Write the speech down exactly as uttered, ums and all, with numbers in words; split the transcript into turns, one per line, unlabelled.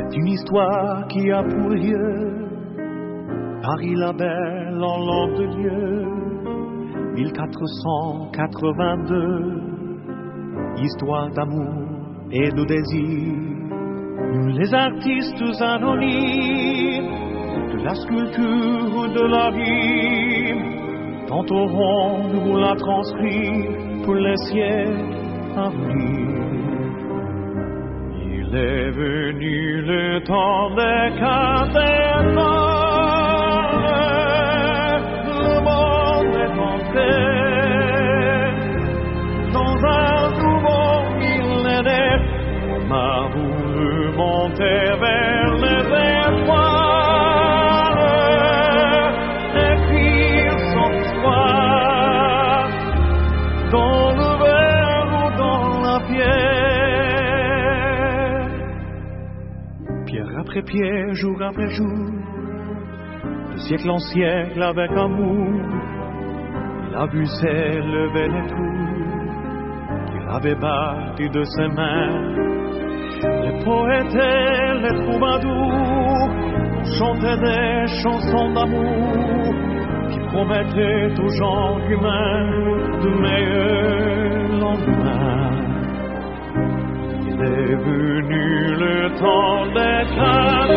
d'une histoire qui a pour lieu Paris la belle en l'an de Dieu mille quatre cent quatre-vingt-deux. Histoire d'amour et de désir. Nous les artistes anonymes de la sculpture ou de la rime tenterons de vous la transcrire pour les siècles à venir. Il est venu le temps des cathédrales, le monde est entré dans un nouveau millénaire. On a voulu monter vers les étoiles, écrire son histoire dans le verre ou dans la pierre. Pierre après pierre, jour après jour, de siècle en siècle avec amour, il a vu s'élever les tours qu'il avait bâties de ses mains. Les poètes et les troubadours chantaient des chansons d'amour qui promettaient aux gens humains de meilleurs lendemains. Il est venu le temps des